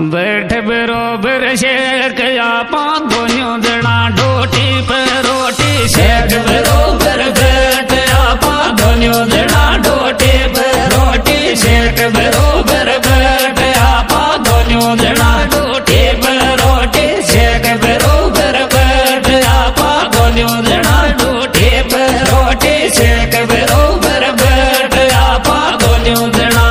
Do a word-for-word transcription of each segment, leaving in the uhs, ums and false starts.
बैठ बरोबर शेक आपा दोनों जना डोटी पे रोटी शेक बरोबर बैठ आपा दोनों जना डोटी पे रोटी शेक बरोबर बैठ आपा दोनों जना डोटी पे रोटी शेक बरोबर बैठ आपा दोनों जना डोटी पे रोटी शेक बरोबर बैठ आपा दोनों जना।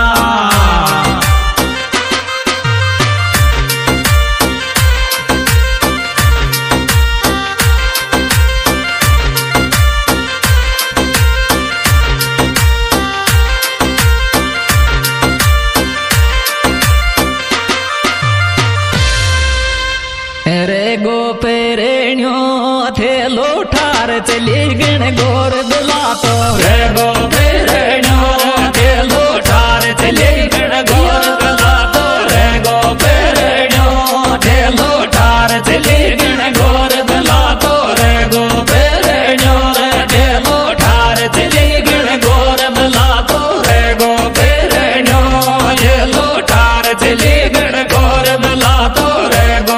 रे गो पेरेण्यो थे लोठार चली गण गोर दिला तो रे गो पेरेण्यो थे लोठार चली गण गोर दिला तो रे गो पेरेण्यो थे लोठार चली गण गोर दिला तो रे गो पेरेण्यो थे लोठार चली गण गोर दिला तो रे गो पेरेण्यो ये लोठार चली गण गोर दिला तो रे गो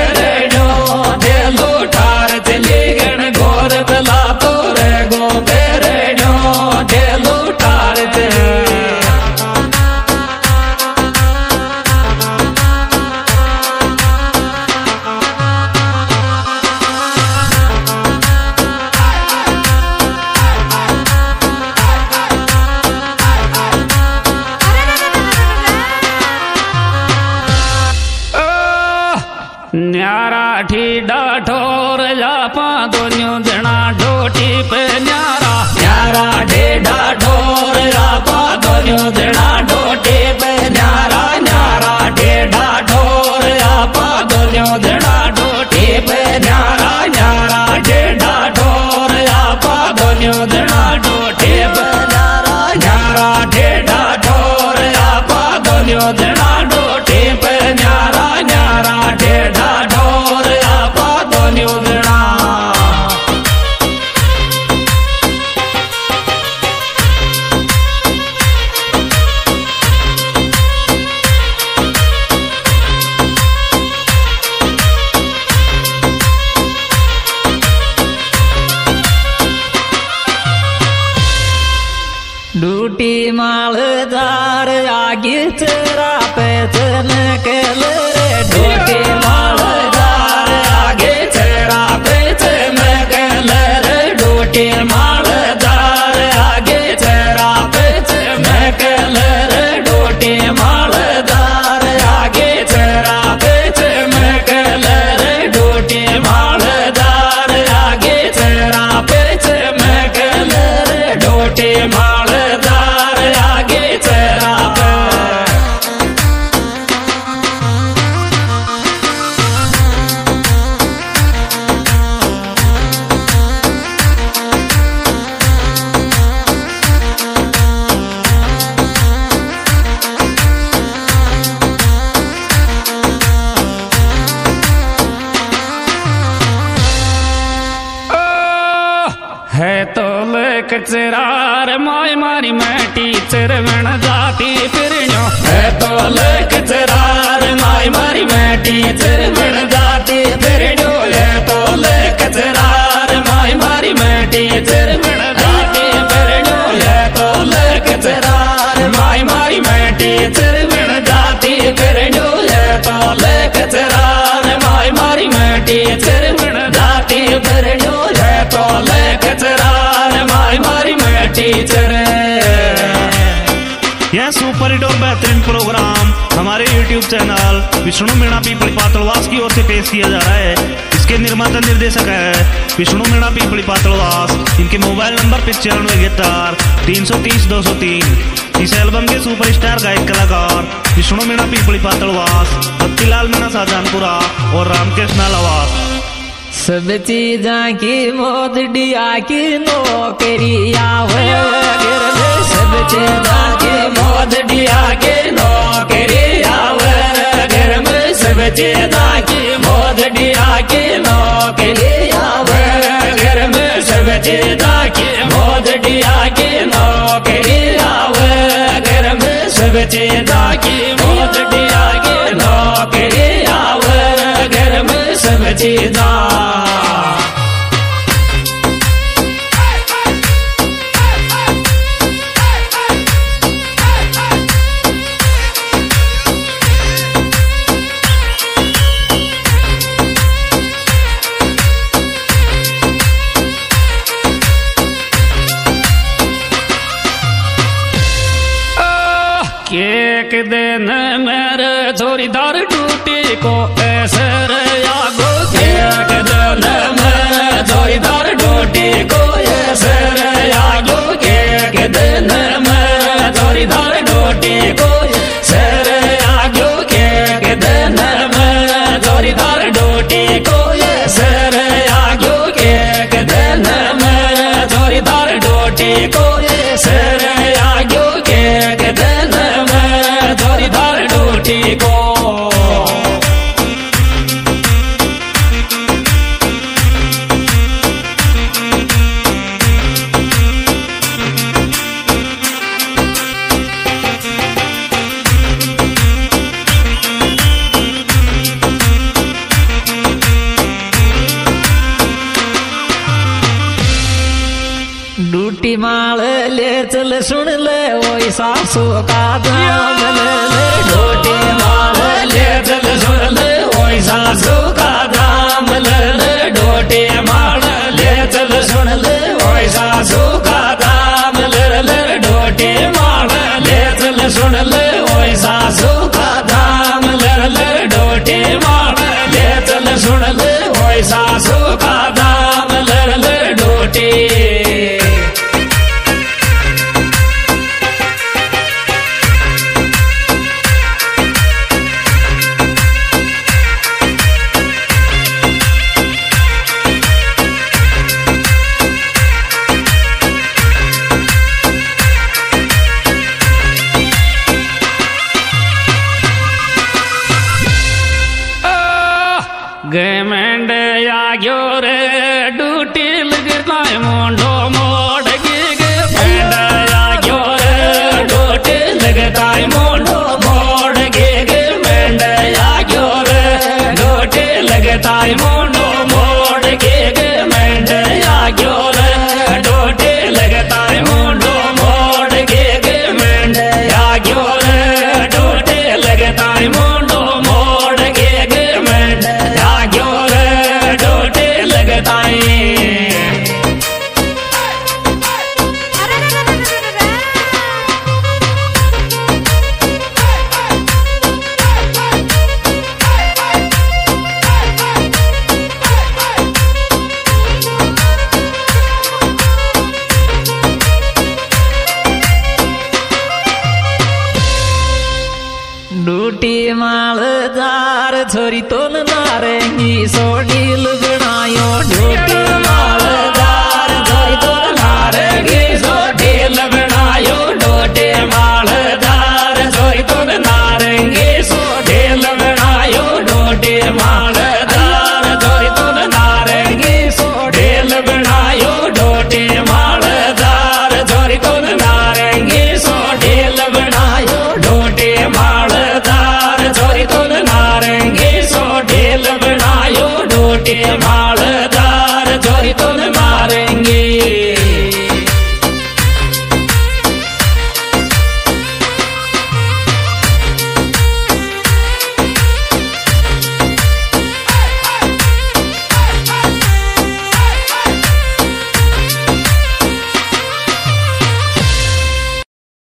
न्यारा ठीडा ठोर जापा दोनों जना डोटी पे न्यारा न्यारा ठीडा ठोर जापा दोनों जना डोटी पे न्यारा न्यारा ठीडा ठोर जापा दोनों जना डोटी पे न्यारा न्यारा ठीडा ठोर जापा दोनों जना डोटी पे न्यारा न्यारा ठीडा ठोर जापा दोनों जना डोटी पे न्यारा न्यारा ठीडा डूटी मालदार आगे तेरा पैतन के रे डूटी मालदार आगे तेरा पैतन के रे डूटी मालदार आगे तेरा पैतन के रे डूटी मालदार आगे तेरा पैतन के रे डूटी मालदार आगे तेरा पैतन के रे डूटी मालदार आगे तेरा है तो लेक चरार माय मारी मैं टीचर बन जाती फिरनो है तो लेक चरार माय मारी मैं टीचर बन जाती फिरनो है तो लेक चरार माय मारी मैं टीचर बन जाती फिरनो है तो लेक चरार माय मारी मैं टीचर बन जाती फिरनो है तो लेक चरार माय मारी मैं टीचर बन जाती फिरनो है तो लेक चरार माय मारी मैं टीचर। यह सुपर हिट और बेहतरीन प्रोग्राम हमारे यूट्यूब चैनल विष्णु मीणा पीपली पातलवास की ओर से पेश किया जा रहा है। इसके निर्माता निर्देशक है विष्णु मीणा पीपली पातलवास। इनके मोबाइल नंबर पिचानवे इकहत्तर तीन सौ तीस दो सौ तीन। इस एल्बम के सुपरस्टार गायक कलाकार विष्णु मीणा पीपली पातलवास, भक्तिलाल मीणा शाहजहानपुरा और रामकृष्ण लवास। सब चीजा की मोद डिया की नौकरी आवे घर में सब चीजा की मोद डिया की नौकरी आवे घर में सब चीजा की मोद डिया की नौकरी आवे घर में सब चीजा की मोद डिया की नौकरी आवे घर में सब चीजा की मोद डिया की नौकरी चीजा एक दिन मेरे जोरीदार टूटी को ऐसे यागो एक दिन मेरे जोरीदार टूटी को ऐसे यागो एक दिन मेरे जोरीदार टूटी को सर यागो एक दिन मेरे जोरीदार टूटी को सर यागो एक दिन मेरे जोरीदार टूटी को सर यागो एक दिन जोरीदार टूटी को डूटी माल ले चल सुन ले वही सासू का दाम ले ले डूटी माल ले चल सुन ले वही सासू का दाम ले ले डूटी माल ले चल सुन ले वही सासू का दाम ले ले डूटी माल ले चल सुन ले वही सासू का दाम ले ले डूटी माल ले चल सुन ले वही सासू का दाम ले ले डूटी गे मेंढ आग्यो रे डूटी लगता है मोंडो मोड़ गे गे मेंढ आग्यो रे डूटी लगता है मोंडो मोड़ गे गे मेंढ आग्यो रे डूटी लगता है मोंडो मोड़ गे गे मेंढ आग्यो रे डूटी लगता है मोंडो मोड़ गे गे मेंढ आग्यो रे डूटी लगता है मोंडो मोड़ गे गे मेंढ आग्यो रे डूटी लगता है डूटी मालदार छोरी तो नारंगी सोडी लगनायो डूटी मालदार छोरी तो नारंगी सोडी लगनायो डूटी मालदार छोरी तो नारंगी सोडी लगनायो डूटी मालदार छोरी तो नारंगी सोडी लगनायो डूटी मालदार छोरी तो नारंगी सोडी लगनायो डूटी मालदार छोरी तो नारंगी सोडी लगनायो डूटी मालदार छोरी तो नारंगी